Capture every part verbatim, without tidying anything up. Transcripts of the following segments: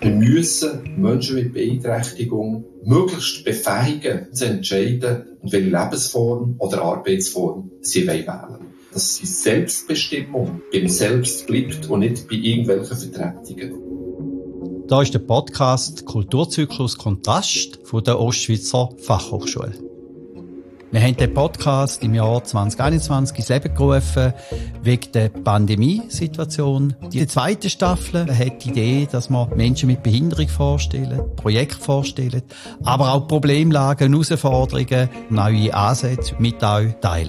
Wir müssen Menschen mit Beeinträchtigung möglichst befähigen, zu entscheiden, in welche Lebensform oder Arbeitsform sie wählen wollen. Dass sie Selbstbestimmung beim Selbst bleibt und nicht bei irgendwelchen Vertretungen. Da ist der Podcast Kulturzyklus Kontrast von der Ostschweizer Fachhochschule. Wir haben den Podcast im Jahr zwanzig einundzwanzig ins Leben gerufen, wegen der Pandemiesituation. Die zweite Staffel hat die Idee, dass wir Menschen mit Behinderung vorstellen, Projekte vorstellen, aber auch Problemlagen, Herausforderungen, neue Ansätze mit euch teilen.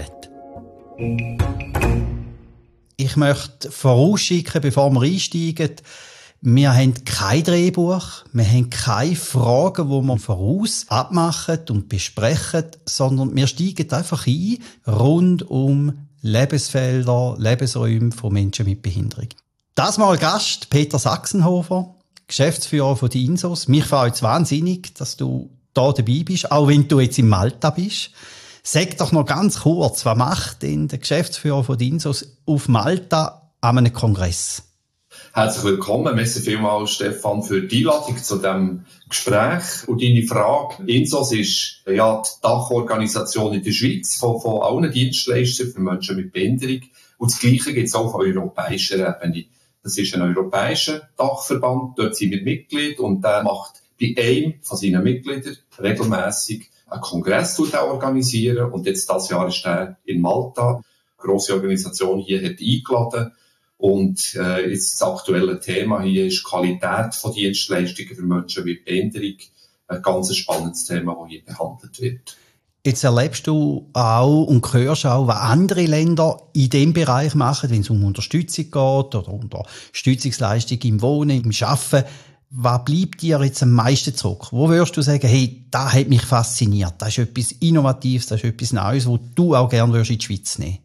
Ich möchte vorausschicken, bevor wir einsteigen, wir haben kein Drehbuch, wir haben keine Fragen, die wir voraus abmachen und besprechen, sondern wir steigen einfach ein rund um Lebensfelder, Lebensräume von Menschen mit Behinderung. Das Mal Gast Peter Sachsenhofer, Geschäftsführer von die INSOS. Mich freut es wahnsinnig, dass du da dabei bist, auch wenn du jetzt in Malta bist. Sag doch noch ganz kurz, was macht denn der Geschäftsführer von die INSOS auf Malta an einem Kongress? Herzlich willkommen. Merci vielmals, Stefan, für die Einladung zu diesem Gespräch. Und deine Frage, INSOS ist ja die Dachorganisation in der Schweiz von, von allen Dienstleistern für Menschen mit Behinderung. Und das Gleiche gibt es auch auf europäischer Ebene. Das ist ein europäischer Dachverband, dort sind wir Mitglied und der macht bei einem von seinen Mitgliedern regelmässig einen Kongress organisieren. Und jetzt dieses Jahr ist er in Malta. Eine grosse Organisation hier hat eingeladen. Und äh, jetzt das aktuelle Thema hier ist Qualität von Dienstleistungen für Menschen mit Behinderung. Ein ganz spannendes Thema, das hier behandelt wird. Jetzt erlebst du auch und hörst auch, was andere Länder in diesem Bereich machen, wenn es um Unterstützung geht oder um Unterstützungsleistung im Wohnen, im Arbeiten. Was bleibt dir jetzt am meisten zurück? Wo würdest du sagen, hey, das hat mich fasziniert, das ist etwas Innovatives, das ist etwas Neues, was du auch gerne in die Schweiz nehmen würdest?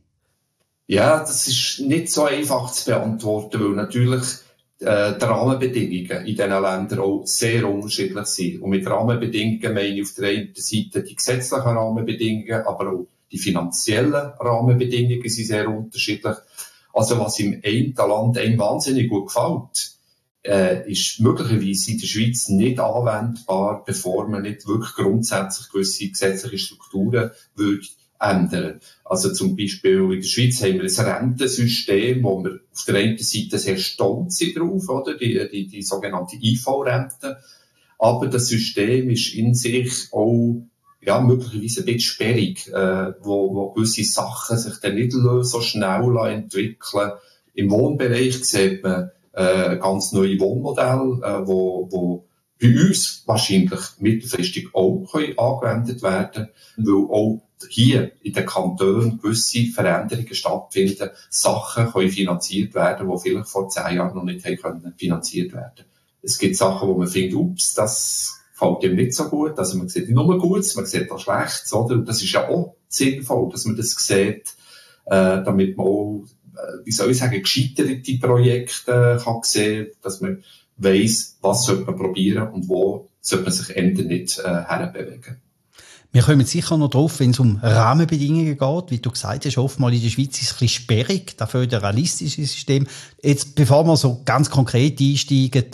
Ja, das ist nicht so einfach zu beantworten, weil natürlich äh, die Rahmenbedingungen in diesen Ländern auch sehr unterschiedlich sind. Und mit Rahmenbedingungen meine ich auf der einen Seite die gesetzlichen Rahmenbedingungen, aber auch die finanziellen Rahmenbedingungen sind sehr unterschiedlich. Also was im einen Land einem wahnsinnig gut gefällt, äh, ist möglicherweise in der Schweiz nicht anwendbar, bevor man nicht wirklich grundsätzlich gewisse gesetzliche Strukturen würde ändern. Also zum Beispiel in der Schweiz haben wir ein Rentensystem, wo wir auf der einen Seite sehr stolz sind drauf, oder? Die, die, die sogenannte I V-Rente. Aber das System ist in sich auch, ja, möglicherweise ein bisschen sperrig, äh, wo, wo gewisse Sachen sich dann nicht so schnell entwickeln. Im Wohnbereich sieht man, äh, ganz neue Wohnmodelle, äh, wo, wo bei uns wahrscheinlich mittelfristig auch können angewendet werden, weil auch hier in den Kantonen gewisse Veränderungen stattfinden, Sachen können finanziert werden, die vielleicht vor zehn Jahren noch nicht können finanziert werden. Es gibt Sachen, wo man findet, ups, das fällt ihm nicht so gut, also man sieht nicht nur Gutes, man sieht auch Schlechtes, oder? Und das ist ja auch sinnvoll, dass man das sieht, äh, damit man auch, äh, wie soll ich sagen, gescheiterte Projekte kann sehen, dass man weiss, was sollte man probieren und wo sollte man sich ändern nicht äh, herbewegen. Wir kommen sicher noch drauf, wenn es um Rahmenbedingungen geht. Wie du gesagt hast, oftmals in der Schweiz ist es ein bisschen sperrig, das föderalistische System. Jetzt, bevor wir so ganz konkret einsteigen,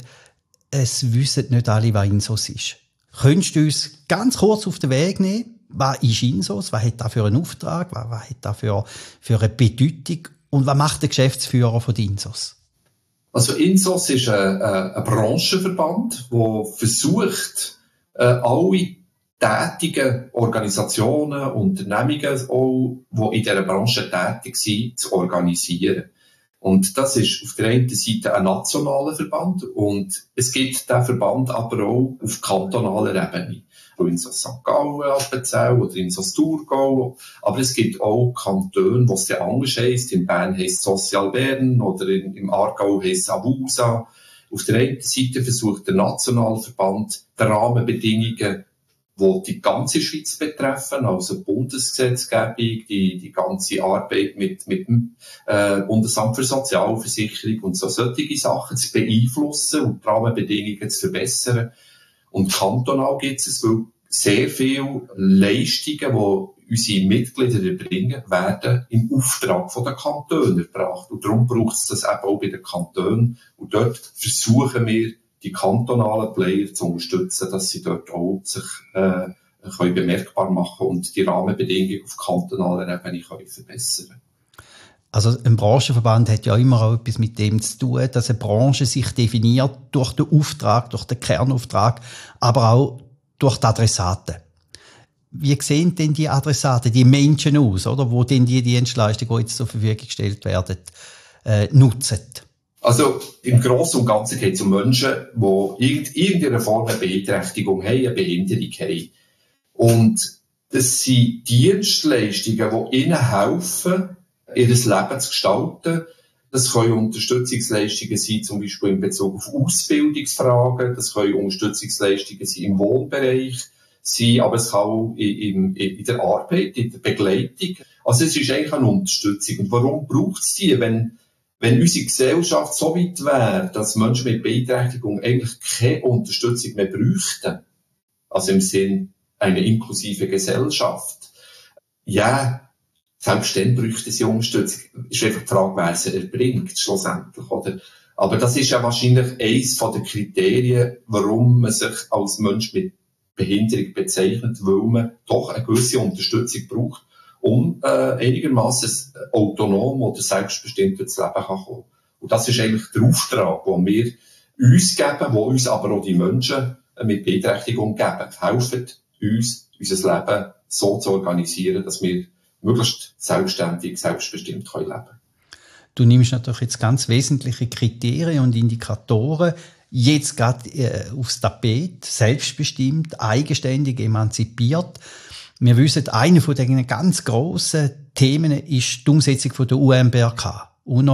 es wissen nicht alle, was INSOS ist. Könntest du uns ganz kurz auf den Weg nehmen? Was ist INSOS? Was hat das für einen Auftrag? Was, was hat das für, für eine Bedeutung? Und was macht der Geschäftsführer von INSOS? Also INSOS ist ein, ein Branchenverband, der versucht, alle tätigen Organisationen, Unternehmungen auch, die in dieser Branche tätig sind, zu organisieren. Und das ist auf der einen Seite ein nationaler Verband und es gibt diesen Verband aber auch auf kantonaler Ebene. INSOS Sankt Gallen, Appenzell oder INSOS Thurgau. Aber es gibt auch Kantone, wo es dann anders heisst. In Bern heisst es Social Bern oder in, im Aargau heisst es Abusa. Auf der einen Seite versucht der Nationalverband die Rahmenbedingungen, die die ganze Schweiz betreffen, also Bundesgesetzgebung, die, die ganze Arbeit mit, mit dem äh, Bundesamt für Sozialversicherung und so solche Sachen zu beeinflussen und die Rahmenbedingungen zu verbessern. Und kantonal gibt es weil sehr viele Leistungen, die unsere Mitglieder erbringen, werden im Auftrag der Kantone erbracht. Und darum braucht es das eben auch bei den Kantonen. Und dort versuchen wir, die kantonalen Player zu unterstützen, dass sie dort auch sich äh, können bemerkbar machen und die Rahmenbedingungen auf kantonaler Ebene können verbessern. Also ein Branchenverband hat ja immer auch etwas mit dem zu tun, dass eine Branche sich definiert durch den Auftrag, durch den Kernauftrag, aber auch durch die Adressaten. Wie sehen denn die Adressaten, die Menschen aus, oder, wo denn die Dienstleistungen, die jetzt zur Verfügung gestellt werden, äh, nutzen? Also im Großen und Ganzen geht es um Menschen, die irgendeine Form eine Beeinträchtigung haben, eine Behinderung haben. Und das sind Dienstleistungen, die ihnen helfen, ihr Leben zu gestalten. Das können Unterstützungsleistungen sein, zum Beispiel in Bezug auf Ausbildungsfragen. Das können Unterstützungsleistungen sein im Wohnbereich sein, aber es kann auch in, in, in der Arbeit, in der Begleitung. Also es ist eigentlich eine Unterstützung. Und warum braucht es die, wenn Wenn unsere Gesellschaft so weit wäre, dass Menschen mit Beeinträchtigung eigentlich keine Unterstützung mehr bräuchten, also im Sinn einer inklusiven Gesellschaft, ja, selbst dann bräuchte sie Unterstützung. Ist einfach die Frage, wer sie erbringt, schlussendlich, oder? Aber das ist ja wahrscheinlich eines der Kriterien, warum man sich als Mensch mit Behinderung bezeichnet, weil man doch eine gewisse Unterstützung braucht, um äh, einigermaßen autonom oder selbstbestimmt ins Leben kann kommen. Und das ist eigentlich der Auftrag, den wir uns geben, wo uns aber auch die Menschen mit Beeinträchtigung geben. Helfen uns, unser Leben so zu organisieren, dass wir möglichst selbstständig, selbstbestimmt können leben können. Du nimmst natürlich jetzt ganz wesentliche Kriterien und Indikatoren jetzt gerade äh, aufs Tapet, selbstbestimmt, eigenständig, emanzipiert. Wir wissen, eine von den ganz grossen Themen ist die Umsetzung von der U N B R K,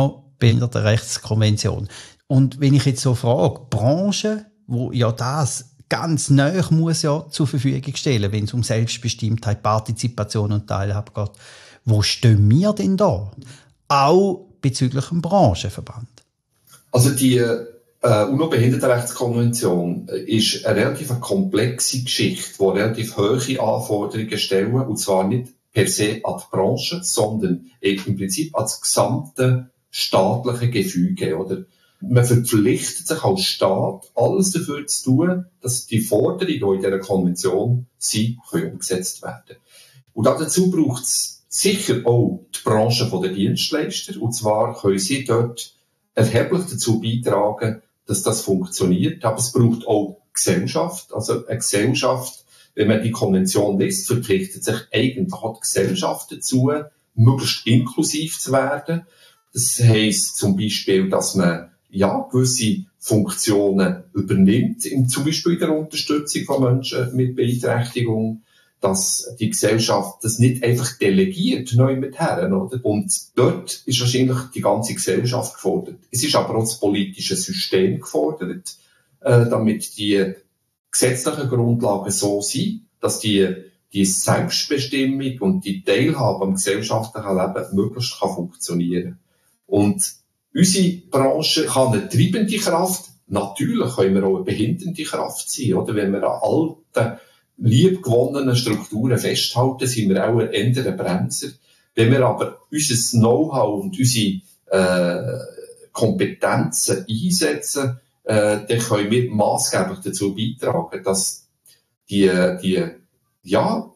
UNO-Behindertenrechtskonvention. Und wenn ich jetzt so frage, Branche, wo ja das ganz nahe muss ja zur Verfügung stellen, wenn es um Selbstbestimmtheit, Partizipation und Teilhabe geht, wo stehen wir denn da? Auch bezüglich dem Branchenverband. Also die Uh, UNO-Behindertenrechtskonvention ist eine relativ komplexe Geschichte, die relativ hohe Anforderungen stellen, und zwar nicht per se an die Branche, sondern im Prinzip an das gesamte staatliche Gefüge. Oder? Man verpflichtet sich als Staat, alles dafür zu tun, dass die Forderungen, die in dieser Konvention sind, können umgesetzt werden. Und dazu braucht es sicher auch die Branche der Dienstleister, und zwar können sie dort erheblich dazu beitragen, dass das funktioniert. Aber es braucht auch Gesellschaft. Also eine Gesellschaft, wenn man die Konvention liest, verpflichtet sich eigentlich auch die Gesellschaft dazu, möglichst inklusiv zu werden. Das heisst zum Beispiel, dass man ja gewisse Funktionen übernimmt, in, zum Beispiel in der Unterstützung von Menschen mit Beeinträchtigung, dass die Gesellschaft das nicht einfach delegiert, neu mit her, oder? Und dort ist wahrscheinlich die ganze Gesellschaft gefordert. Es ist aber auch das politische System gefordert, äh, damit die gesetzlichen Grundlagen so sind, dass die, die Selbstbestimmung und die Teilhabe am gesellschaftlichen Leben möglichst kann funktionieren. Und unsere Branche kann eine treibende Kraft, natürlich können wir auch eine behindernde Kraft sein, oder? Wenn wir an alten, liebgewonnenen Strukturen festhalten, sind wir auch eher ein Bremser. Wenn wir aber unser Know-how und unsere äh, Kompetenzen einsetzen, äh, dann können wir maßgeblich dazu beitragen, dass die, die ja,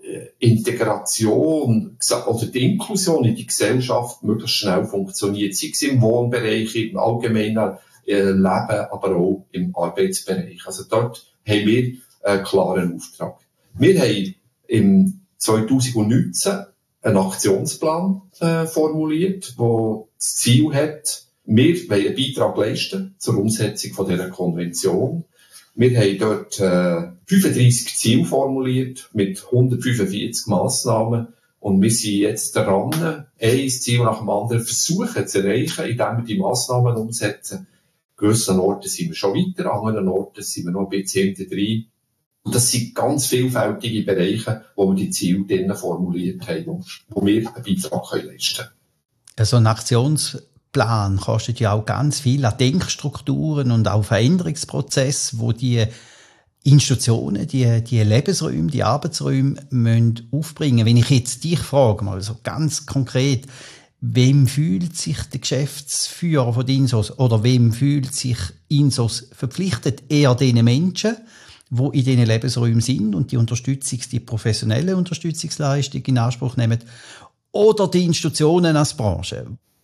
Integration oder die Inklusion in die Gesellschaft möglichst schnell funktioniert, sei es im Wohnbereich, im allgemeinen äh, Leben, aber auch im Arbeitsbereich. Also dort haben wir einen klaren Auftrag. Wir haben im zwanzig neunzehn einen Aktionsplan äh, formuliert, der das Ziel hat, wir wollen einen Beitrag leisten zur Umsetzung von dieser Konvention. Wir haben dort äh, fünfunddreissig Ziele formuliert mit hundertfünfundvierzig Massnahmen, und wir sind jetzt daran, ein Ziel nach dem anderen versuchen zu erreichen, indem wir die Massnahmen umsetzen. An gewissen Orten sind wir schon weiter, an anderen Orten sind wir noch ein bisschen hinten drin. Und das sind ganz vielfältige Bereiche, wo wir die Ziele drinnen formuliert haben, wo wir einen Beitrag leisten können. So ein Aktionsplan kostet ja auch ganz viel an Denkstrukturen und auch Veränderungsprozesse, wo die Institutionen, die, die Lebensräume, die Arbeitsräume müssen aufbringen. Wenn ich jetzt dich frage, mal so ganz konkret, wem fühlt sich der Geschäftsführer von Insos oder wem fühlt sich Insos verpflichtet? Eher den Menschen, die in diesen Lebensräumen sind und die Unterstützungs-, die professionelle Unterstützungsleistung in Anspruch nehmen, oder die Institutionen als Branche?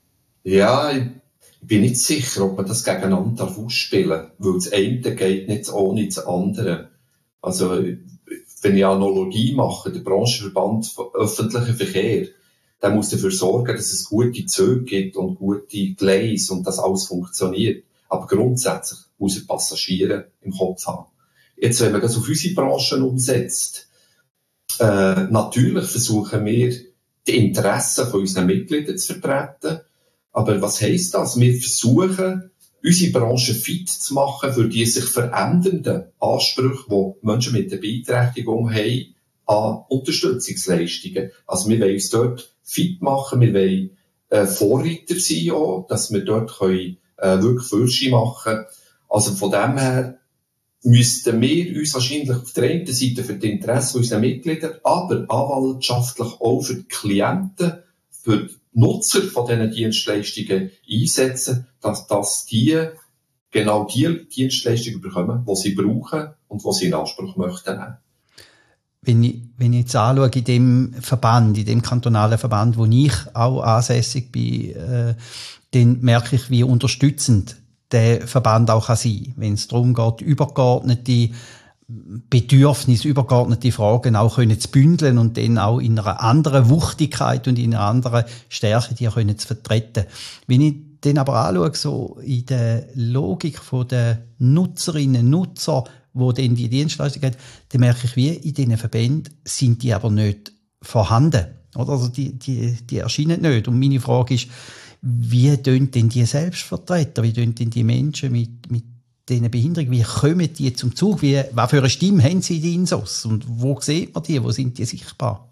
Ja, ich bin nicht sicher, ob man das gegeneinander ausspielen darf, weil das eine geht nicht ohne das andere. Also, wenn ich Analogie mache, der Branchenverband für öffentlichen Verkehr, der muss dafür sorgen, dass es gute Züge gibt und gute Gleise und dass alles funktioniert. Aber grundsätzlich muss er Passagiere im Kopf haben. Jetzt, wenn man das auf unsere Branchen umsetzt, äh, natürlich versuchen wir, die Interessen von unseren Mitgliedern zu vertreten. Aber was heisst das? Wir versuchen, unsere Branche fit zu machen für die sich verändernden Ansprüche, die Menschen mit der Beeinträchtigung haben, an Unterstützungsleistungen. Also wir wollen uns dort fit machen, wir wollen äh, Vorreiter sein auch, dass wir dort können, äh, wirklich Fürsche machen können. Also von dem her müssten wir uns wahrscheinlich auf der einen Seite für die Interessen unserer Mitglieder, aber anwaltschaftlich auch für die Klienten, für die Nutzer von diesen Dienstleistungen einsetzen, dass, dass die genau die Dienstleistungen bekommen, die sie brauchen und die sie in Anspruch möchten nehmen. Wenn ich, wenn ich jetzt anschaue, in dem Verband, in dem kantonalen Verband, wo ich auch ansässig bin, äh, dann merke ich, wie unterstützend der Verband auch kann sein, wenn es darum geht, übergeordnete Bedürfnisse, übergeordnete Fragen auch können zu bündeln und dann auch in einer anderen Wuchtigkeit und in einer anderen Stärke die können zu vertreten. Wenn ich dann aber anschaue, so in der Logik der Nutzerinnen und Nutzer, wo dann die Dienstleistung hat, dann merke ich, wie in diesen Verbänden sind die aber nicht vorhanden. Oder? Also die, die, die erscheinen nicht. Und meine Frage ist, wie tun denn die Selbstvertreter, wie tun denn die Menschen mit, mit diesen Behinderungen, wie kommen die zum Zug? Wie, was für eine Stimme haben sie in den Insos? Und wo sieht man die? Wo sind die sichtbar?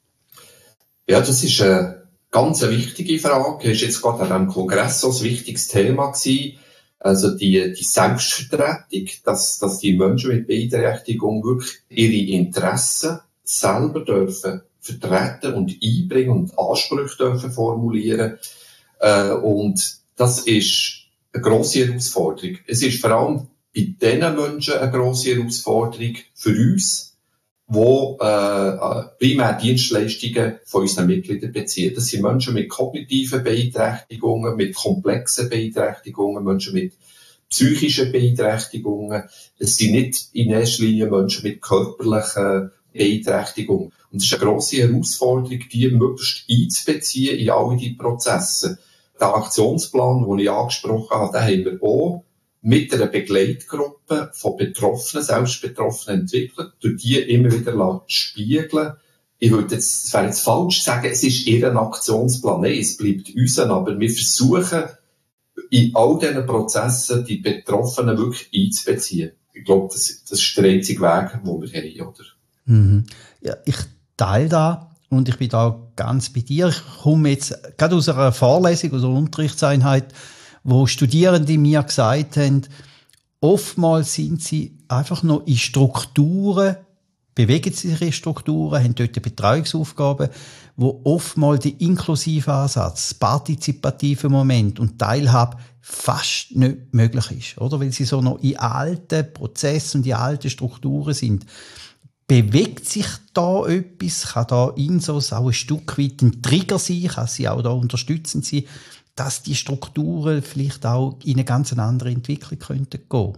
Ja, das ist eine ganz wichtige Frage. Das ist jetzt gerade an diesem Kongress so ein wichtiges Thema gewesen. Also die, die Selbstvertretung, dass, dass die Menschen mit Beeinträchtigung wirklich ihre Interessen selber dürfen vertreten und einbringen und Ansprüche dürfen formulieren. Äh, und das ist eine grosse Herausforderung. Es ist vor allem bei diesen Menschen eine grosse Herausforderung für uns, die äh, primär Dienstleistungen von unseren Mitgliedern beziehen. Das sind Menschen mit kognitiven Beeinträchtigungen, mit komplexen Beeinträchtigungen, Menschen mit psychischen Beeinträchtigungen. Es sind nicht in erster Linie Menschen mit körperlichen Beeinträchtigungen. Und es ist eine grosse Herausforderung, die möglichst einzubeziehen in alle diese Prozesse. Der Aktionsplan, den ich angesprochen habe, den haben wir auch mit einer Begleitgruppe von Betroffenen, Selbstbetroffenen entwickelt, durch die immer wieder spiegeln. Ich würde jetzt, es wäre jetzt falsch zu sagen, es ist ihr Aktionsplan. Nein, es bleibt unser, aber wir versuchen, in all diesen Prozessen die Betroffenen wirklich einzubeziehen. Ich glaube, das, das ist der einzige Weg, den wir haben, oder? Mhm. Ja, ich teile da und ich bin da ganz bei dir. Ich komme jetzt gerade aus einer Vorlesung, aus einer Unterrichtseinheit, wo Studierende mir gesagt haben, oftmals sind sie einfach noch in Strukturen, bewegen sie sich in Strukturen, haben dort Betreuungsaufgaben, wo oftmals der inklusive Ansatz, das partizipative Moment und Teilhabe fast nicht möglich ist, oder? Weil sie so noch in alten Prozessen und in alten Strukturen sind. Bewegt sich da etwas? Kann da Insos auch ein Stück weit ein Trigger sein? Kann sie auch da unterstützend sein, dass die Strukturen vielleicht auch in eine ganz andere Entwicklung könnten gehen?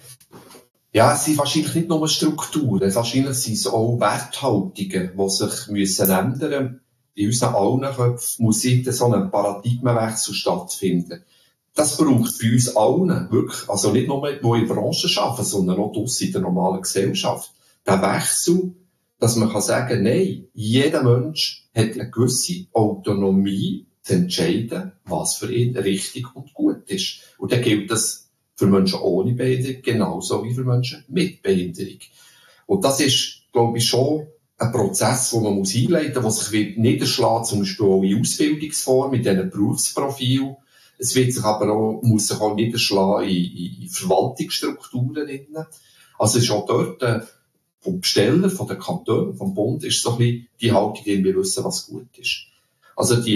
Ja, es sind wahrscheinlich nicht nur Strukturen, wahrscheinlich sind es auch Werthaltungen, die sich müssen ändern müssen. In unseren allen Köpfen muss so ein Paradigmenwechsel stattfinden. Das braucht bei uns allen wirklich, also nicht nur die, die in der Branche arbeiten, sondern auch draussen in der normalen Gesellschaft. Der Wechsel, dass man kann sagen, nein, jeder Mensch hat eine gewisse Autonomie zu entscheiden, was für ihn richtig und gut ist. Und dann gilt das für Menschen ohne Behinderung genauso wie für Menschen mit Behinderung. Und das ist, glaube ich, schon ein Prozess, den man muss einleiten muss, der sich wird niederschlagen, zum Beispiel auch in Ausbildungsform, mit diesen Berufsprofilen. Es wird sich aber auch, muss sich auch niederschlagen in, in Verwaltungsstrukturen. Also es ist auch dort, äh, vom Besteller, von den Kantonen, vom Bund, ist so ein bisschen die Haltung, die wir wissen, was gut ist. Also die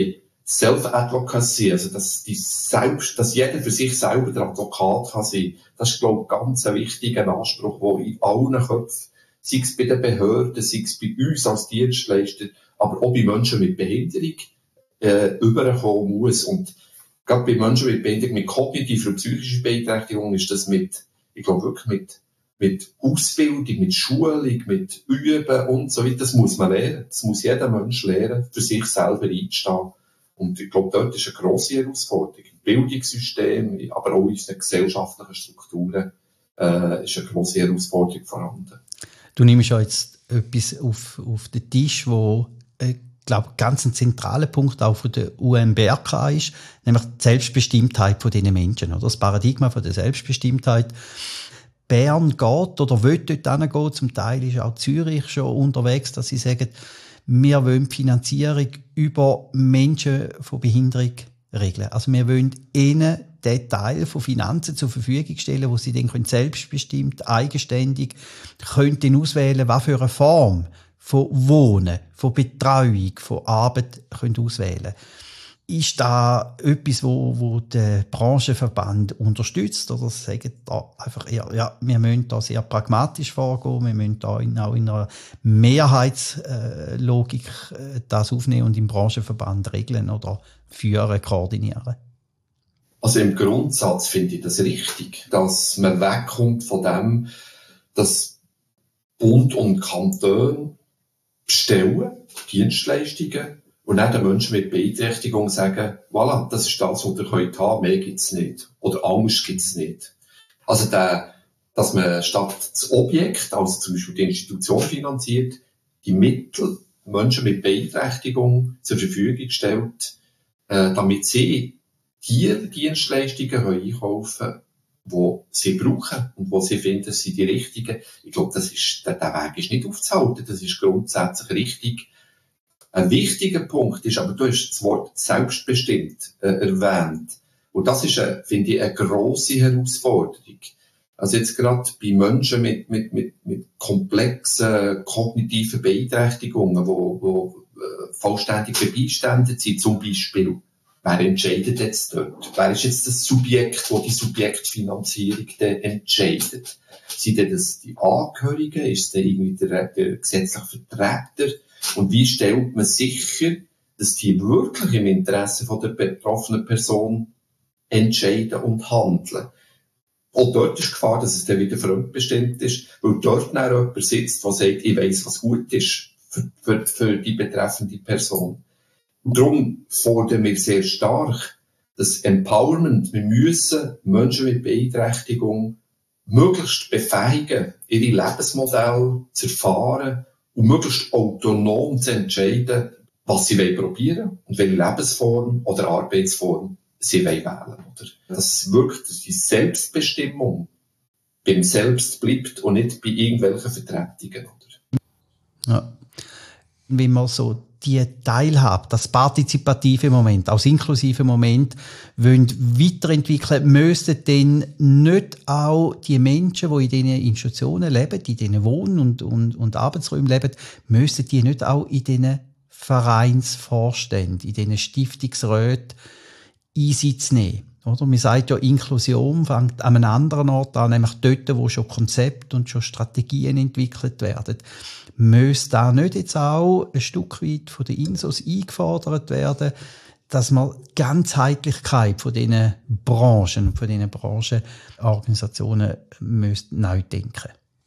Self-Advocacy, also dass, die selbst, dass jeder für sich selber der Advokat kann sein, das ist, glaube ich, ganz ein wichtiger Anspruch, der in allen Köpfen, sei es bei den Behörden, sei es bei uns als Dienstleister, aber auch bei Menschen mit Behinderung, äh, überkommen muss. Und gerade bei Menschen mit Behinderung, mit kognitiver und psychischer Beeinträchtigung, ist das mit, ich glaube wirklich mit, mit Ausbildung, mit Schulung, mit Üben und so weiter. Das muss man lernen. Das muss jeder Mensch lernen, für sich selber einzustehen. Und ich glaube, dort ist eine grosse Herausforderung. Im Bildungssystem, aber auch in unseren gesellschaftlichen Strukturen, äh, ist eine grosse Herausforderung vorhanden. Du nimmst ja jetzt etwas auf, auf den Tisch, wo äh, ich glaube, ganz ein zentraler Punkt auch von der U M B R K ist, nämlich die Selbstbestimmtheit von diesen Menschen, oder? Das Paradigma von der Selbstbestimmtheit. Bern geht oder will dort hingehen, zum Teil ist auch Zürich schon unterwegs, dass sie sagen, wir wollen die Finanzierung über Menschen von Behinderung regeln. Also wir wollen ihnen den Teil von Finanzen zur Verfügung stellen, wo sie dann selbstbestimmt, eigenständig können auswählen, was für eine Form von Wohnen, von Betreuung, von Arbeit können auswählen. Ist da etwas, wo, wo der Branchenverband unterstützt? Oder sagen da einfach eher, ja, wir müssen da sehr pragmatisch vorgehen, wir müssen da in, auch in einer Mehrheitslogik äh, das aufnehmen und im Branchenverband regeln oder führen, koordinieren? Also im Grundsatz finde ich das richtig, dass man wegkommt von dem, dass Bund und Kanton bestellen, Dienstleistungen, und dann den Menschen mit Beeinträchtigung sagen, voilà, das ist das, was ihr heute haben, mehr gibt's nicht. Oder Angst gibt's nicht. Also der, dass man statt das Objekt, also zum Beispiel die Institution finanziert, die Mittel Menschen mit Beeinträchtigung zur Verfügung stellt, äh, damit sie die Dienstleistungen einkaufen, die sie brauchen und die sie finden, sind die richtigen. Ich glaube, das ist, der, der Weg ist nicht aufzuhalten, das ist grundsätzlich richtig. Ein wichtiger Punkt ist, aber du hast das Wort selbstbestimmt äh, erwähnt. Und das ist, äh, finde ich, eine grosse Herausforderung. Also jetzt gerade bei Menschen mit, mit, mit, mit komplexen kognitiven Beeinträchtigungen, wo, wo äh, vollständige Beistände sind, zum Beispiel. Wer entscheidet jetzt dort? Wer ist jetzt das Subjekt, wo die Subjektfinanzierung dann entscheidet? Sind denn das die Angehörigen? Ist es dann irgendwie der, der gesetzliche Vertreter? Und wie stellt man sicher, dass die wirklich im Interesse von der betroffenen Person entscheiden und handeln? Auch dort ist die Gefahr, dass es dann wieder fremdbestimmt ist, weil dort dann jemand sitzt, der sagt, ich weiss, was gut ist für, für, für die betreffende Person. Und darum fordern wir sehr stark das Empowerment. Wir müssen Menschen mit Beeinträchtigung möglichst befähigen, ihre Lebensmodelle zu erfahren und möglichst autonom zu entscheiden, was sie probieren wollen und welche Lebensform oder Arbeitsform sie wählen wollen. Oder dass wirklich die Selbstbestimmung beim Selbst bleibt und nicht bei irgendwelchen Vertretungen. Oder? Ja. Wenn man so die Teilhabe, das partizipative Moment, auch das inklusive Moment, wollen weiterentwickeln, müssten dann nicht auch die Menschen, die in diesen Institutionen leben, in diesen Wohn- und, und, und Arbeitsräumen leben, müssten die nicht auch in diesen Vereinsvorständen, in diesen Stiftungsräten Einsitz nehmen? Oder? Man sagt ja, Inklusion fängt an einem anderen Ort an, nämlich dort, wo schon Konzepte und schon Strategien entwickelt werden. Müsste da nicht jetzt auch ein Stück weit von den Insos eingefordert werden, dass man die Ganzheitlichkeit von diesen Branchen, von diesen Branchenorganisationen müsste neu denken?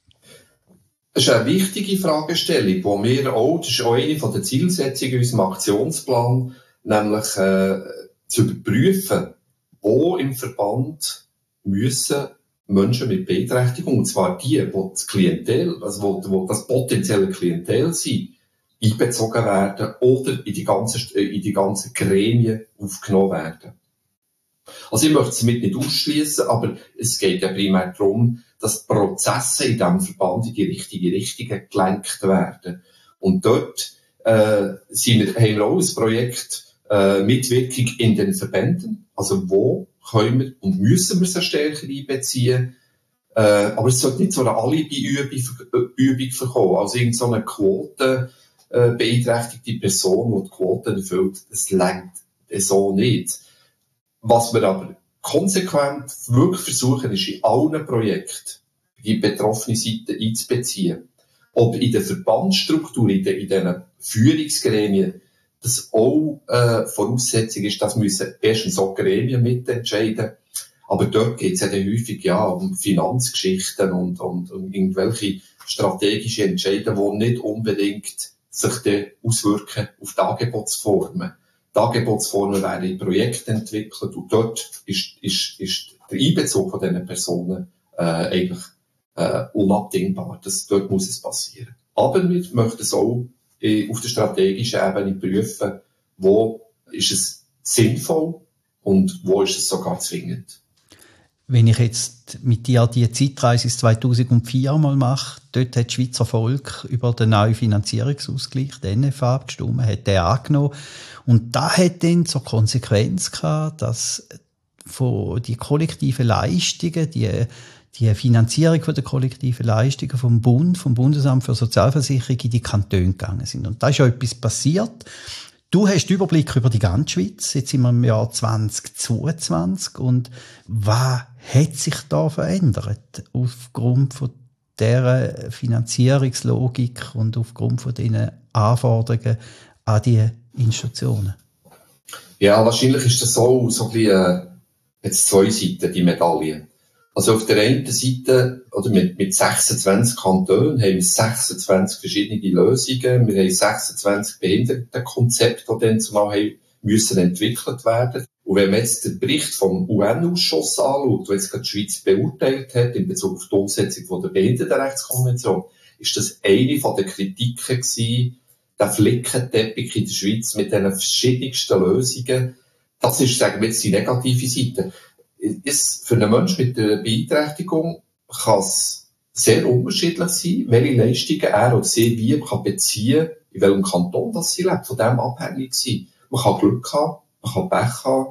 Das ist eine wichtige Fragestellung, wo wir auch, das ist auch eine der Zielsetzungen in unserem Aktionsplan, nämlich äh, zu überprüfen, wo im Verband müssen Menschen mit Beeinträchtigung, und zwar die, die das Klientel, also wo, wo das potenzielle Klientel sind, einbezogen werden oder in die ganzen, in die ganzen Gremien aufgenommen werden. Also ich möchte es damit nicht ausschließen, aber es geht ja primär darum, dass Prozesse in diesem Verband in die richtige Richtung gelenkt werden. Und dort äh, sind wir, haben wir auch ein Projekt äh, Mitwirkung in den Verbänden, also wo können wir und müssen wir sie stärker einbeziehen. Äh, aber es sollte nicht so eine Alibi-Übung verkommen. Also irgend so eine Quote äh, beeinträchtigte Person, die die Quote erfüllt, das lenkt so nicht. Was wir aber konsequent wirklich versuchen, ist in allen Projekten die betroffene Seite einzubeziehen. Ob in der Verbandsstruktur, in den, in den Führungsgremien, das auch äh, Voraussetzung ist, dass müssen erstens auch Gremien mitentscheiden. Aber dort geht es ja dann häufig ja, um Finanzgeschichten und, und um irgendwelche strategische Entscheidungen, die nicht unbedingt sich dann auswirken auf die Angebotsformen. Die Angebotsformen werden in Projekten entwickelt und dort ist, ist, ist der Einbezug von diesen Personen äh, eigentlich äh, unabdingbar. Das, dort muss es passieren. Aber wir möchten es auch äh, auf der strategischen Ebene prüfen, wo ist es sinnvoll und wo ist es sogar zwingend. Wenn ich jetzt mit dir die Zeitreise ins zweitausendvier mal mache, dort hat das Schweizer Volk über den neuen Finanzierungsausgleich, den N F A, abgestimmt, hat den angenommen. Und da hat dann zur Konsequenz gehabt, dass von die kollektiven Leistungen, die, die Finanzierung der kollektiven Leistungen vom Bund, vom Bundesamt für Sozialversicherung in die Kantone gegangen sind. Und da ist ja etwas passiert. Du hast den Überblick über die ganze Schweiz. Jetzt sind wir im Jahr zweitausendzweiundzwanzig. Und was hat sich da verändert aufgrund von dieser Finanzierungslogik und aufgrund von diesen Anforderungen an die Institutionen? Ja, wahrscheinlich ist das so, so ein bisschen, äh, jetzt zwei Seiten, die Medaille. Also auf der einen Seite, oder mit, mit sechsundzwanzig Kantonen, haben wir sechsundzwanzig verschiedene Lösungen. Wir haben sechsundzwanzig Behindertenkonzepte, die dann zumal haben müssen entwickelt werden. Und wenn man jetzt den Bericht vom U N-Ausschuss anschaut, der jetzt gerade die Schweiz beurteilt hat, in Bezug auf die Umsetzung von der Behindertenrechtskonvention, ist das eine von den Kritiken gewesen, der Flickenteppich in der Schweiz mit den verschiedensten Lösungen. Das ist, sagen wir jetzt, die negative Seite. Ist für einen Menschen mit einer Beeinträchtigung kann es sehr unterschiedlich sein, welche Leistungen er oder sie wie kann beziehen, in welchem Kanton das sie lebt, von dem abhängig sein. Man kann Glück haben, man kann Pech haben.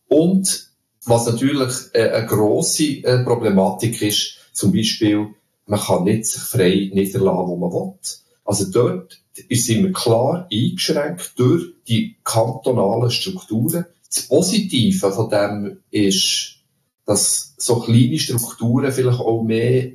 Und was natürlich äh, eine grosse äh, Problematik ist, zum Beispiel, man kann nicht sich frei niederlassen, wo man will. Also dort sind wir klar eingeschränkt durch die kantonalen Strukturen. Das Positive von dem ist, dass so kleine Strukturen vielleicht auch mehr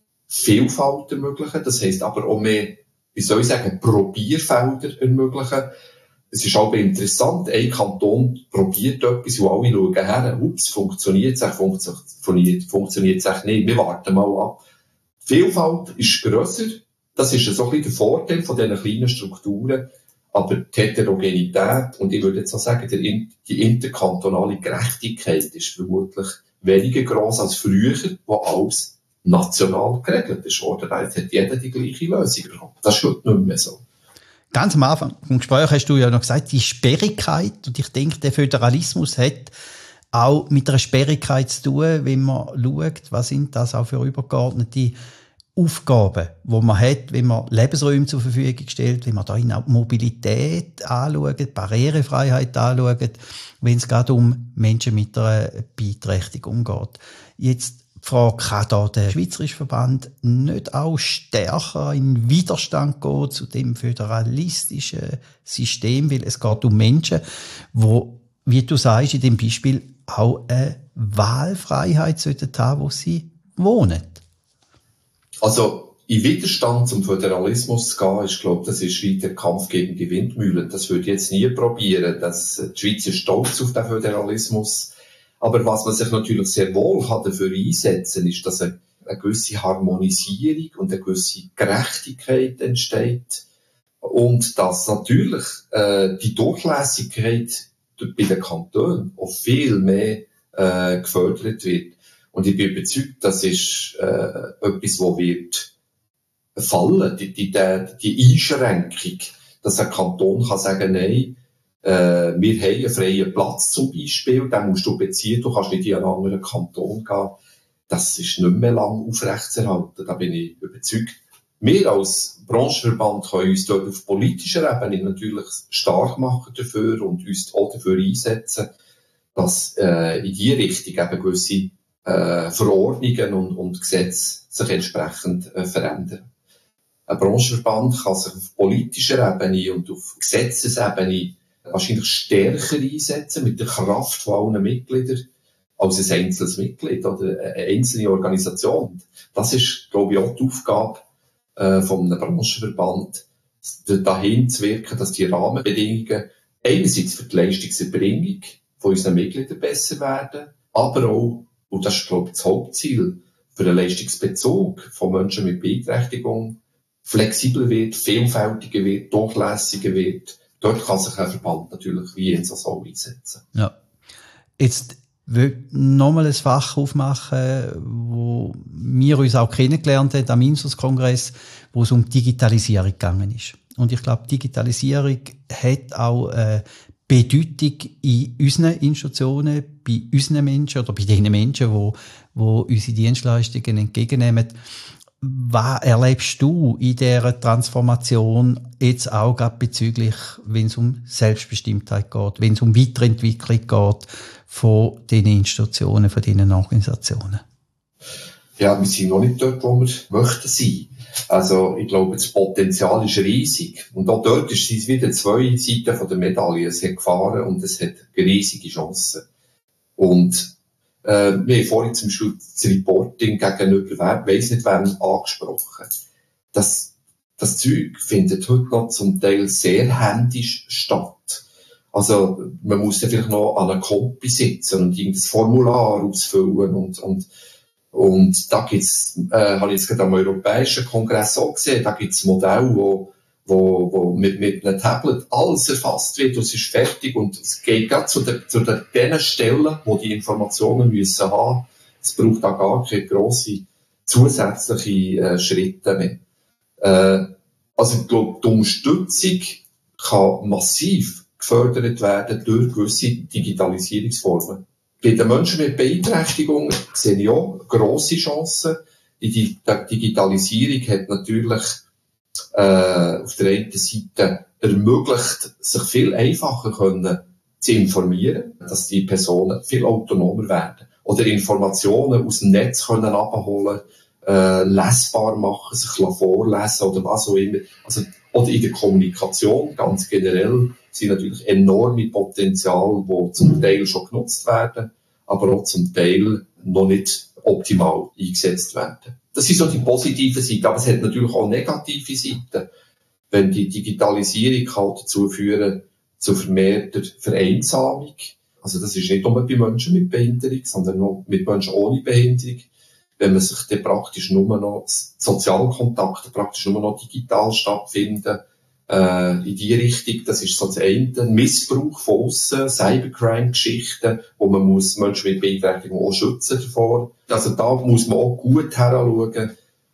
Vielfalt ermöglichen. Das heisst aber auch mehr, wie soll ich sagen, Probierfelder ermöglichen. Es ist auch interessant, ein Kanton probiert etwas und alle schauen her, ups, funktioniert es, funktioniert, funktioniert es nicht, wir warten mal ab. Die Vielfalt ist grösser, das ist so ein bisschen der Vorteil von diesen kleinen Strukturen, aber die Heterogenität, und ich würde jetzt auch sagen, die interkantonale Gerechtigkeit ist vermutlich weniger gross als früher, wo alles national geregelt ist. Oder da hat jeder die gleiche Lösung bekommen. Das ist heute nicht mehr so. Ganz am Anfang vom Gespräch hast du ja noch gesagt, die Sperrigkeit. Und ich denke, der Föderalismus hat auch mit einer Sperrigkeit zu tun, wenn man schaut, was sind das auch für übergeordnete Aufgaben, die man hat, wenn man Lebensräume zur Verfügung stellt, wenn man da auch die Mobilität anschaut, Barrierefreiheit anschaut, wenn es gerade um Menschen mit einer Beeinträchtigung geht. Jetzt die Frage, kann da der Schweizerische Verband nicht auch stärker in Widerstand gehen zu dem föderalistischen System, weil es geht um Menschen, wo, wie du sagst, in dem Beispiel auch eine Wahlfreiheit sollten haben, wo sie wohnen. Also, in Widerstand zum Föderalismus zu gehen, ist, glaube, das ist wie der Kampf gegen die Windmühlen. Das würde ich jetzt nie probieren. Das, die Schweiz ist stolz auf den Föderalismus. Aber was man sich natürlich sehr wohl kann dafür einsetzen, ist, dass eine, eine gewisse Harmonisierung und eine gewisse Gerechtigkeit entsteht. Und dass natürlich äh, die Durchlässigkeit bei den Kantonen auch viel mehr äh, gefördert wird. Und ich bin überzeugt, das ist äh, etwas, wo wird fallen, die, die, die Einschränkung, dass ein Kanton kann sagen, nein, äh, wir haben einen freien Platz zum Beispiel, den musst du beziehen, du kannst nicht in einen anderen Kanton gehen. Das ist nicht mehr lang aufrechtzuerhalten, da bin ich überzeugt. Wir als Branchenverband können uns dort auf politischer Ebene natürlich stark machen dafür und uns auch dafür einsetzen, dass äh, in die Richtung eben gewisse Äh, Verordnungen und, und Gesetze sich entsprechend äh, verändern. Ein Branchenverband kann sich auf politischer Ebene und auf Gesetzesebene wahrscheinlich stärker einsetzen mit der Kraft von allen Mitgliedern als ein einzelnes Mitglied oder eine einzelne Organisation. Das ist, glaube ich, auch die Aufgabe äh, von einem Branchenverband, dahin zu wirken, dass die Rahmenbedingungen einerseits für die Leistungserbringung von unseren Mitgliedern besser werden, aber auch, und das ist, glaube ich, das Hauptziel, für den Leistungsbezug von Menschen mit Beeinträchtigung flexibler wird, vielfältiger wird, durchlässiger wird. Dort kann sich ein Verband natürlich wie in so so einsetzen. Ja. Jetzt will ich nochmal ein Fach aufmachen, wo wir uns auch kennengelernt haben am INSOS-Kongress, wo es um Digitalisierung gegangen ist. Und ich glaube, Digitalisierung hat auch eine Bedeutung in unseren Institutionen, bei unseren Menschen oder bei den Menschen, die, die unsere Dienstleistungen entgegennehmen. Was erlebst du in dieser Transformation jetzt auch gerade bezüglich, wenn es um Selbstbestimmtheit geht, wenn es um Weiterentwicklung geht von den Institutionen, von diesen Organisationen? Ja, wir sind noch nicht dort, wo wir möchten sein. Also, ich glaube, das Potenzial ist riesig. Und auch dort ist es wieder zwei Seiten von der Medaille. Es hat Gefahren und es hat riesige Chancen. Und äh, wir haben vorhin zum Beispiel das Reporting gegenüber, wer weiss nicht, wem angesprochen. Das, das Zeug findet heute noch zum Teil sehr händisch statt. Also, man muss ja vielleicht noch an einem Kompi sitzen und irgendein Formular ausfüllen und, und Und da gibt's, äh, habe ich jetzt gerade am Europäischen Kongress auch gesehen, da gibt's Modelle, wo, wo, wo mit, mit einem Tablet alles erfasst wird und es ist fertig und es geht gerade zu den, zu den, den Stellen, wo die Informationen müssen haben. Es braucht da gar keine grosse zusätzliche äh, Schritte mehr. Äh, also ich glaube, die Unterstützung kann massiv gefördert werden durch gewisse Digitalisierungsformen. Bei den Menschen mit Beeinträchtigung sehe ich auch grosse Chancen. Die, die Digitalisierung hat natürlich äh, auf der einen Seite ermöglicht, sich viel einfacher können zu informieren, dass die Personen viel autonomer werden oder Informationen aus dem Netz können abholen, äh, lesbar machen, sich vorlesen oder was auch immer. Also, oder in der Kommunikation ganz generell sind natürlich enorme Potenziale, die zum Teil schon genutzt werden, aber auch zum Teil noch nicht optimal eingesetzt werden. Das ist so die positive Seite, aber es hat natürlich auch negative Seiten. Wenn die Digitalisierung kann dazu führen, zu vermehrter Vereinsamung. Also das ist nicht nur bei Menschen mit Behinderung, sondern auch mit Menschen ohne Behinderung. Wenn man sich dann praktisch nur noch Sozialkontakte praktisch nur noch digital stattfinden, äh, in die Richtung, das ist so das eine, Missbrauch von aussen, Cybercrime-Geschichten, wo man muss Menschen mit Beeinträchtigung auch schützen davor. Also da muss man auch gut heranschauen.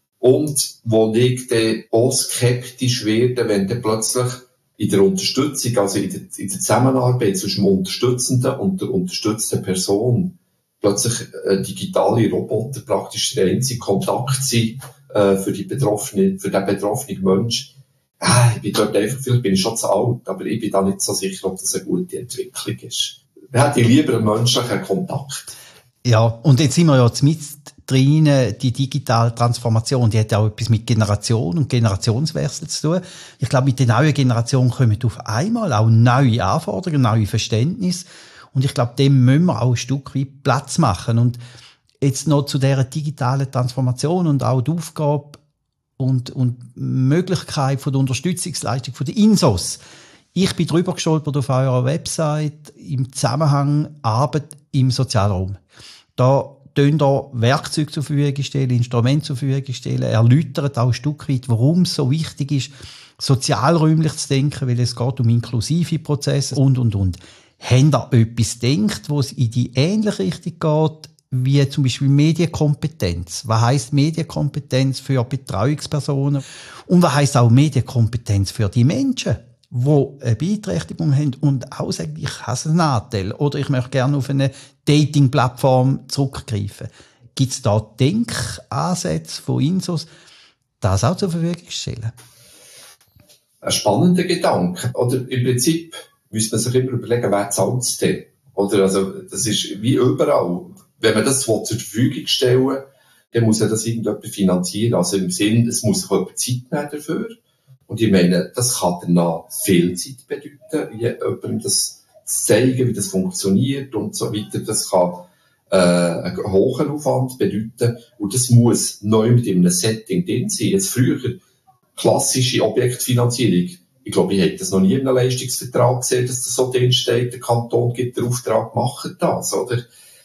Und wo ich dann auch skeptisch werde, wenn dann plötzlich in der Unterstützung, also in der, in der Zusammenarbeit zwischen dem Unterstützenden und der unterstützten Person, plötzlich äh, digitale Roboter praktisch der einzige Kontakt sind äh, für die betroffene, für den betroffenen Menschen. Ah, ich bin dort einfach, vielleicht bin ich schon zu alt, aber ich bin da nicht so sicher, ob das eine gute Entwicklung ist. Ich hätte lieber einen menschlichen Kontakt. Ja, und jetzt sind wir ja mit drin, die digitale Transformation, die hat auch etwas mit Generation und Generationswechsel zu tun. Ich glaube, mit der neuen Generation kommen auf einmal auch neue Anforderungen, neue Verständnisse. Und ich glaube, dem müssen wir auch ein Stück weit Platz machen. Und jetzt noch zu dieser digitalen Transformation und auch die Aufgabe und, und Möglichkeit von der Unterstützungsleistung von der INSOS. Ich bin drüber gestolpert auf eurer Website im Zusammenhang Arbeit im Sozialraum. Da stellen da Werkzeuge zur Verfügung stellen, Instrumente zur Verfügung stellen, erläutert auch ein Stück weit, warum es so wichtig ist, sozialräumlich zu denken, weil es geht um inklusive Prozesse und, und, und. Haben da etwas gedacht, wo es in die ähnliche Richtung geht, wie zum Beispiel Medienkompetenz? Was heisst Medienkompetenz für Betreuungspersonen? Und was heisst auch Medienkompetenz für die Menschen, die eine Beeinträchtigung haben und auch sagen, ich habe einen Nachteil oder ich möchte gerne auf eine Dating-Plattform zurückgreifen? Gibt es da Denkansätze von INSOS, das auch zur Verfügung zu stellen? Ein spannender Gedanke. Oder im Prinzip müsste man sich immer überlegen, wer zahlt es denn? Oder also, das ist wie überall. Wenn man das zur Verfügung stellen, dann muss ja das irgendjemand finanzieren. Also im Sinn, es muss sich jemand Zeit nehmen dafür. Und ich meine, das kann danach viel Zeit bedeuten, jemandem das zu zeigen, wie das funktioniert und so weiter. Das kann äh, einen hohen Aufwand bedeuten. Und das muss neu mit in einem Setting drin sein. Jetzt früher klassische Objektfinanzierung. Ich glaube, ich hätte das noch nie in einem Leistungsvertrag gesehen, dass das so drin steht, der Kanton gibt den Auftrag, macht das, oder?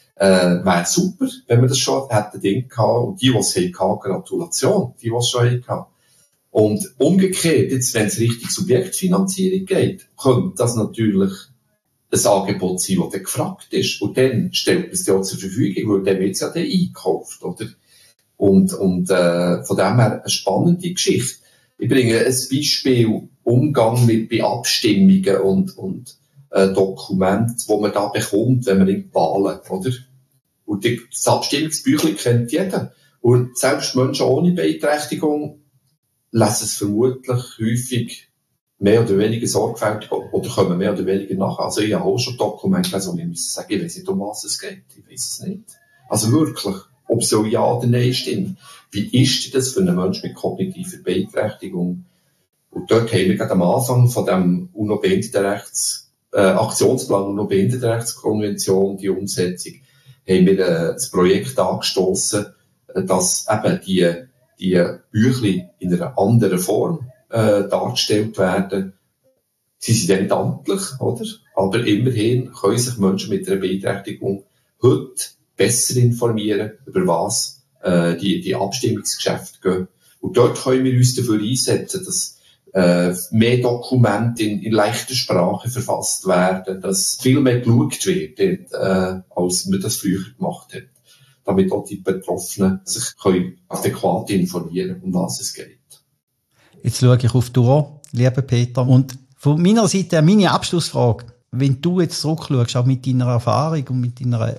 Äh, wäre super, wenn wir das schon hätten drin gehabt. Und die, die es hatten, Gratulation, die, die es schon hatten. Und umgekehrt, jetzt, wenn es Richtung Subjektfinanzierung geht, könnte das natürlich ein Angebot sein, das dann gefragt ist. Und dann stellt man es ja zur Verfügung, weil dann wird es ja dann eingekauft, oder? Und, und äh, von dem her eine spannende Geschichte. Ich bringe ein Beispiel, Umgang mit bei Abstimmungen und, und äh, Dokumenten, die man da bekommt, wenn man in Wahlen, oder? Und die, das Abstimmungsbüchlein kennt jeder. Und selbst Menschen ohne Beeinträchtigung lesen es vermutlich häufig mehr oder weniger sorgfältig oder kommen mehr oder weniger nach. Also ich habe auch schon Dokumente gelesen, und ich muss sagen, ich weiss nicht, um was es geht. Ich weiss es nicht. Also wirklich, ob so ja oder nein stimmt. Wie ist das für einen Menschen mit kognitiver Beeinträchtigung? Und dort haben wir gerade am Anfang von dem UNO-Behindertenrechts, äh, Aktionsplan UNO-Behindertenrechtskonvention, die Umsetzung, haben wir äh, das Projekt angestoßen, äh, dass eben die, die Büchlein in einer anderen Form äh, dargestellt werden. Sie sind dann nicht amtlich, oder? Aber immerhin können sich Menschen mit einer Beeinträchtigung heute besser informieren, über was äh, die, die Abstimmungsgeschäfte gehen. Und dort können wir uns dafür einsetzen, dass äh, mehr Dokumente in, in leichter Sprache verfasst werden, dass viel mehr geschaut wird, äh, als man das früher gemacht hat. Damit auch die Betroffenen sich können adäquat informieren, um was es geht. Jetzt schaue ich auf die Uhr, lieber Peter. Und von meiner Seite meine Abschlussfrage. Wenn du jetzt zurückschaust, auch mit deiner Erfahrung und mit deiner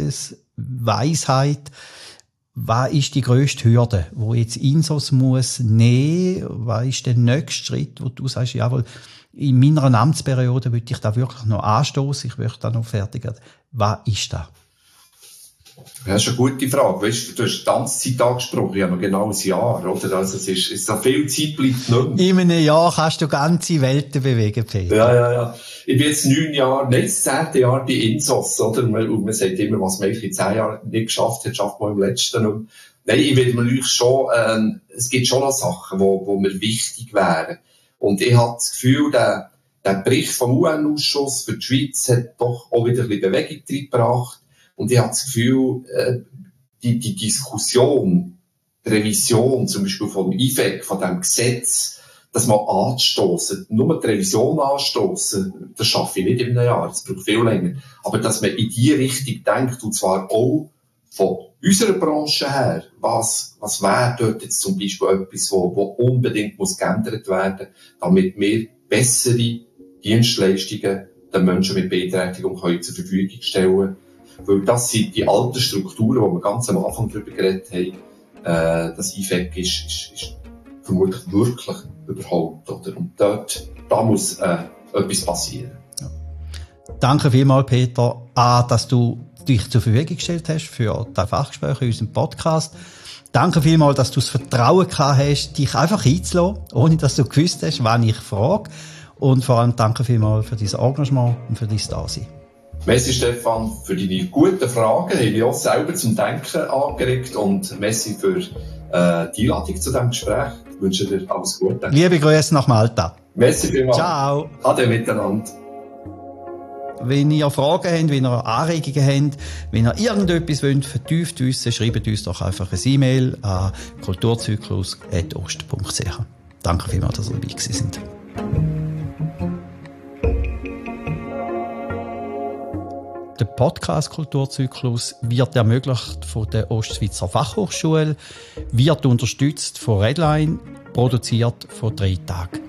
Lebensweisheit, was ist die grösste Hürde, wo jetzt Insos muss nehmen? Was ist der nächste Schritt, wo du sagst, jawohl, in meiner Amtsperiode würde ich da wirklich noch anstoßen, ich möchte da noch fertig werden. Was ist das? Das ist eine gute Frage. Weißt du, du hast die Amtszeit angesprochen, ja noch genau ein Jahr, oder? Also es ist, es ist so viel Zeit bleibt nicht mehr. In einem Jahr kannst du ganze Welten bewegen, Peter. Ja, ja, ja. Ich bin jetzt neun Jahre, nein, das zehnte Jahr bei Insos, oder? Und man sagt immer, was man in zehn Jahren nicht geschafft hat, schafft man im letzten nicht. Nein, ich will mir natürlich schon, ähm, es gibt schon noch Sachen, wo, wo mir wichtig wären. Und ich habe das Gefühl, der, der Bericht vom U N-Ausschuss für die Schweiz hat doch auch wieder ein bisschen Bewegung reingebracht. Und ich habe das Gefühl, äh, die, die Diskussion, die Revision zum Beispiel vom I F E C, von diesem Gesetz, das mal anzustossen, nur die Revision anstoßen, das schaffe ich nicht in einem Jahr, das braucht viel länger. Aber dass man in die Richtung denkt, und zwar auch von unserer Branche her, was, was wäre dort jetzt zum Beispiel etwas, wo, wo unbedingt muss geändert werden, damit wir bessere Dienstleistungen den Menschen mit Beeinträchtigung können zur Verfügung stellen können. Weil das sind die alten Strukturen, die wir ganz am Anfang darüber geredet haben. Äh, das I F E C ist, ist, ist vermutlich wirklich überholt, oder? Und dort, da muss äh, etwas passieren. Ja. Danke vielmals, Peter, A, dass du dich zur Verfügung gestellt hast für das Fachgespräch in unserem Podcast. Danke vielmals, dass du das Vertrauen gehabt hast, dich einfach einzulassen, ohne dass du gewusst hast, wann ich frage. Und vor allem danke vielmals für dein Engagement und für dein Dasein. Merci Stefan für deine guten Fragen, haben mich auch selber zum Denken angeregt, und merci für äh, die Einladung zu diesem Gespräch. Ich wünsche dir alles Gute. Liebe Grüße nach Malta. Merci vielmals. Ciao. Ade miteinander. Wenn ihr Fragen habt, wenn ihr Anregungen habt, wenn ihr irgendetwas wollt, vertieft wissen, schreibt uns doch einfach eine E-Mail an kulturzyklus at ost punkt c h. Danke vielmals, dass ihr dabei gewesen seid. Der Podcast Kulturzyklus wird ermöglicht von der Ostschweizer Fachhochschule, wird unterstützt von Redline, produziert von drei Tagen.